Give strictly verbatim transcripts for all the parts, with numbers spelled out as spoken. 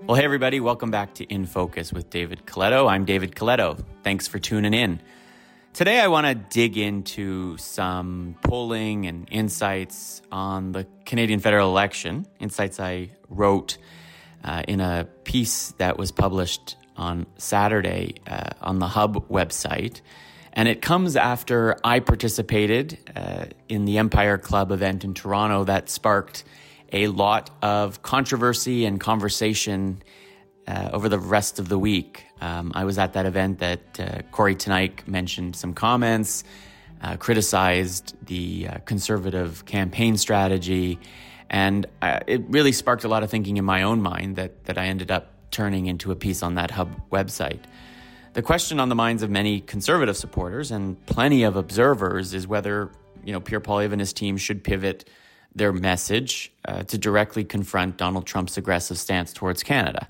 Well, hey, everybody. Welcome back to In Focus with David Coletto. I'm David Coletto. Thanks for tuning in. Today, I want to dig into some polling and insights on the Canadian federal election, insights I wrote uh, in a piece that was published on Saturday uh, on the Hub website. And it comes after I participated uh, in the Empire Club event in Toronto that sparked a lot of controversy and conversation uh, over the rest of the week. Um, I was at that event that uh, Corey Tonight mentioned some comments, uh, criticized the uh, conservative campaign strategy, and uh, it really sparked a lot of thinking in my own mind that that I ended up turning into a piece on that Hub website. The question on the minds of many conservative supporters and plenty of observers is whether, you know, Pierre Poilievre and his team should pivot their message uh, to directly confront Donald Trump's aggressive stance towards Canada.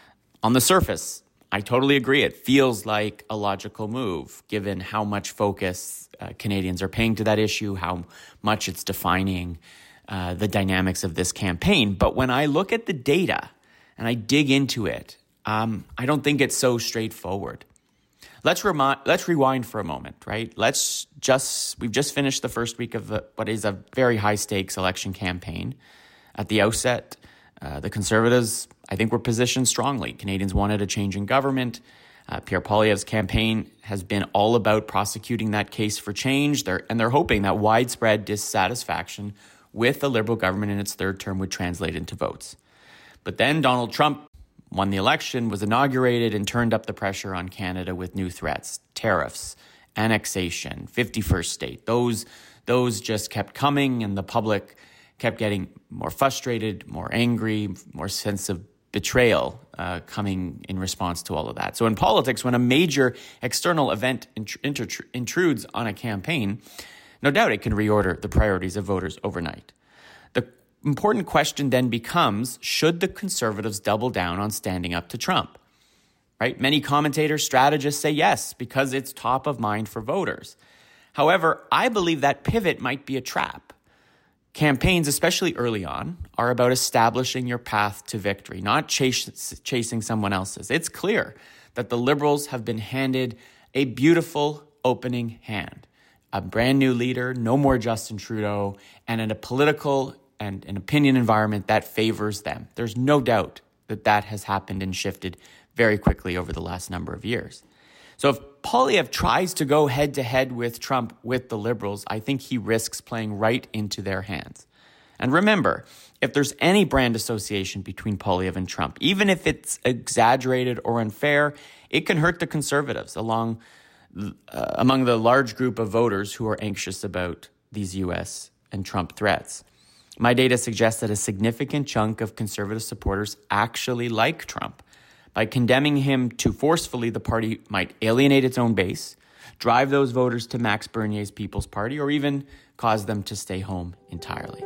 On the surface, I totally agree. It feels like a logical move, given how much focus uh, Canadians are paying to that issue, how much it's defining uh, the dynamics of this campaign. But when I look at the data and I dig into it, um, I don't think it's so straightforward. Let's remi- let's rewind for a moment, right? Let's just, we've just finished the first week of the, what is a very high stakes election campaign. At the outset, uh, the Conservatives, I think, were positioned strongly. Canadians wanted a change in government. Uh, Pierre Poilievre's campaign has been all about prosecuting that case for change. They're, and they're hoping that widespread dissatisfaction with the Liberal government in its third term would translate into votes. But then Donald Trump won the election, was inaugurated, and turned up the pressure on Canada with new threats, tariffs, annexation, fifty-first state. Those, those just kept coming, and the public kept getting more frustrated, more angry, more sense of betrayal uh, coming in response to all of that. So in politics, when a major external event intr- intrudes on a campaign, no doubt it can reorder the priorities of voters overnight. The important question then becomes, should the Conservatives double down on standing up to Trump? Right? Many commentators, strategists say yes, because it's top of mind for voters. However, I believe that pivot might be a trap. Campaigns, especially early on, are about establishing your path to victory, not chase, chasing someone else's. It's clear that the Liberals have been handed a beautiful opening hand. A brand new leader, no more Justin Trudeau, and in a political and an opinion environment that favors them. There's no doubt that that has happened and shifted very quickly over the last number of years. So if Poilievre tries to go head-to-head with Trump with the Liberals, I think he risks playing right into their hands. And remember, if there's any brand association between Poilievre and Trump, even if it's exaggerated or unfair, it can hurt the Conservatives along uh, among the large group of voters who are anxious about these U S and Trump threats. My data suggests that a significant chunk of Conservative supporters actually like Trump. By condemning him too forcefully, the party might alienate its own base, drive those voters to Max Bernier's People's Party, or even cause them to stay home entirely.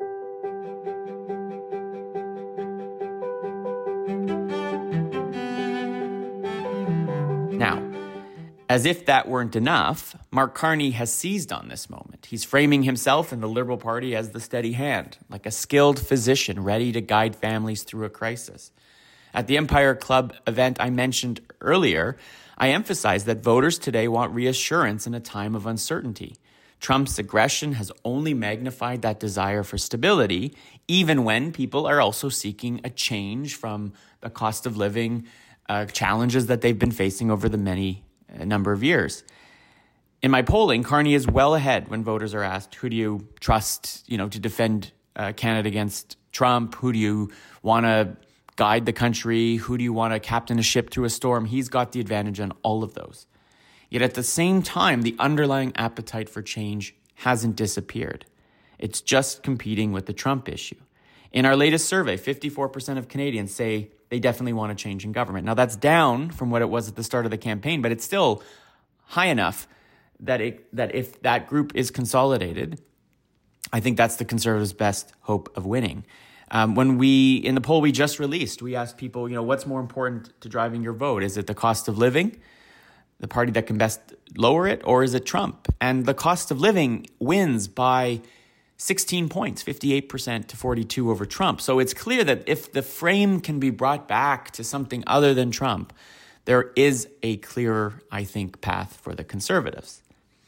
Now, as if that weren't enough, Mark Carney has seized on this moment. He's framing himself and the Liberal Party as the steady hand, like a skilled physician ready to guide families through a crisis. At the Empire Club event I mentioned earlier, I emphasized that voters today want reassurance in a time of uncertainty. Trump's aggression has only magnified that desire for stability, even when people are also seeking a change from the cost of living uh, challenges that they've been facing over the many a number of years. In my polling, Carney is well ahead when voters are asked, who do you trust, you know, to defend uh, Canada against Trump? Who do you want to guide the country? Who do you want to captain a ship through a storm? He's got the advantage on all of those. Yet at the same time, the underlying appetite for change hasn't disappeared. It's just competing with the Trump issue. In our latest survey, fifty-four percent of Canadians say they definitely want a change in government. Now, that's down from what it was at the start of the campaign, but it's still high enough that it, that if that group is consolidated, I think that's the Conservatives' best hope of winning. Um, when we, in the poll we just released, we asked people, you know, what's more important to driving your vote? Is it the cost of living, the party that can best lower it, or is it Trump? And the cost of living wins by sixteen points, fifty-eight percent to forty-two over Trump. So it's clear that if the frame can be brought back to something other than Trump, there is a clearer, I think, path for the conservatives.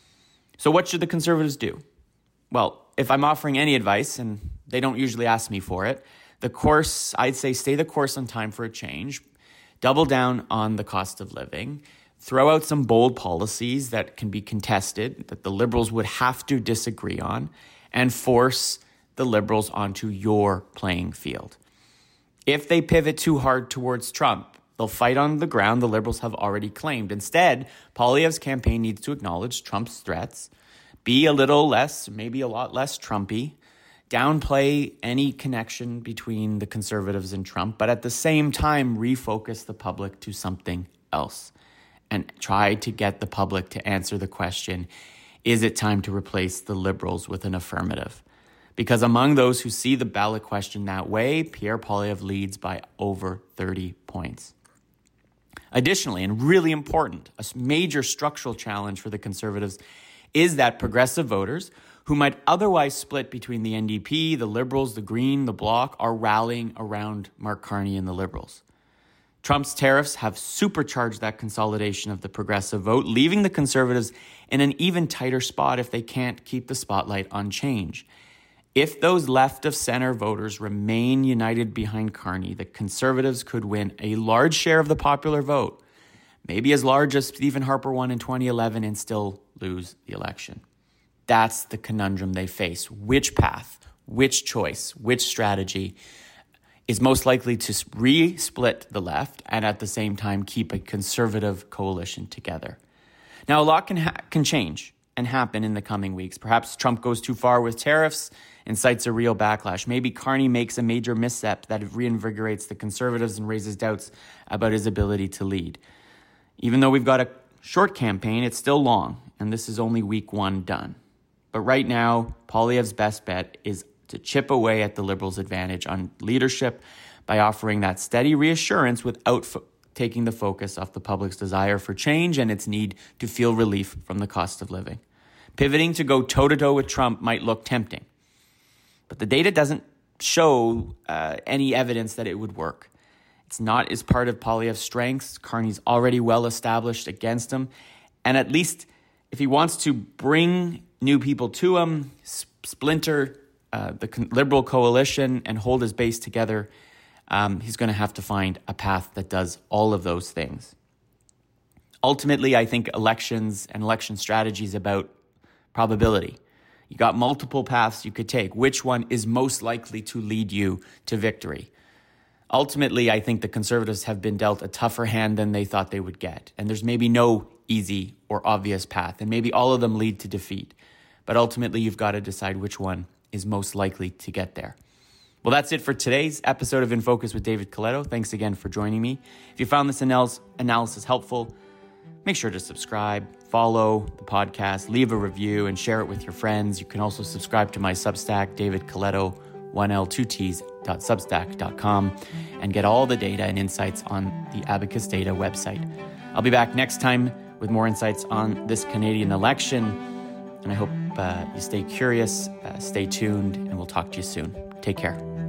So what should the conservatives do? Well, if I'm offering any advice, and they don't usually ask me for it, the course, I'd say stay the course on time for a change, double down on the cost of living, throw out some bold policies that can be contested, that the Liberals would have to disagree on, and force the Liberals onto your playing field. If they pivot too hard towards Trump, they'll fight on the ground the Liberals have already claimed. Instead, Poilievre's campaign needs to acknowledge Trump's threats, be a little less, maybe a lot less Trumpy, downplay any connection between the Conservatives and Trump, but at the same time, refocus the public to something else and try to get the public to answer the question, is it time to replace the Liberals with an affirmative? Because among those who see the ballot question that way, Pierre Poilievre leads by over thirty points. Additionally, and really important, a major structural challenge for the Conservatives is that progressive voters who might otherwise split between the N D P, the Liberals, the Green, the Bloc, are rallying around Mark Carney and the Liberals. Trump's tariffs have supercharged that consolidation of the progressive vote, leaving the Conservatives in an even tighter spot if they can't keep the spotlight on change. If those left-of-center voters remain united behind Carney, the Conservatives could win a large share of the popular vote, maybe as large as Stephen Harper won in twenty eleven, and still lose the election. That's the conundrum they face. Which path, which choice, which strategy is most likely to re-split the left and at the same time keep a conservative coalition together? Now, a lot can ha- can change and happen in the coming weeks. Perhaps Trump goes too far with tariffs, incites a real backlash. Maybe Carney makes a major misstep that reinvigorates the Conservatives and raises doubts about his ability to lead. Even though we've got a short campaign, it's still long, and this is only week one done. But right now, Poilievre's best bet is to chip away at the Liberals' advantage on leadership by offering that steady reassurance without fo- taking the focus off the public's desire for change and its need to feel relief from the cost of living. Pivoting to go toe-to-toe with Trump might look tempting, but the data doesn't show uh, any evidence that it would work. It's not as part of Poilievre's strengths. Carney's already well established against him. And at least if he wants to bring new people to him, splinter uh, the con- Liberal coalition and hold his base together, um, he's going to have to find a path that does all of those things. Ultimately, I think elections and election strategy is about probability. You got multiple paths you could take. Which one is most likely to lead you to victory? Ultimately, I think the Conservatives have been dealt a tougher hand than they thought they would get. And there's maybe no easy or obvious path. And maybe all of them lead to defeat. But ultimately, you've got to decide which one is most likely to get there. Well, that's it for today's episode of In Focus with David Coletto. Thanks again for joining me. If you found this anal- analysis helpful, make sure to subscribe, follow the podcast, leave a review, and share it with your friends. You can also subscribe to my Substack, David Coletto, one L two T's dot substack dot com, and get all the data and insights on the Abacus Data website. I'll be back next time with more insights on this Canadian election, and I hope uh, you stay curious, uh, stay tuned, and we'll talk to you soon. Take care.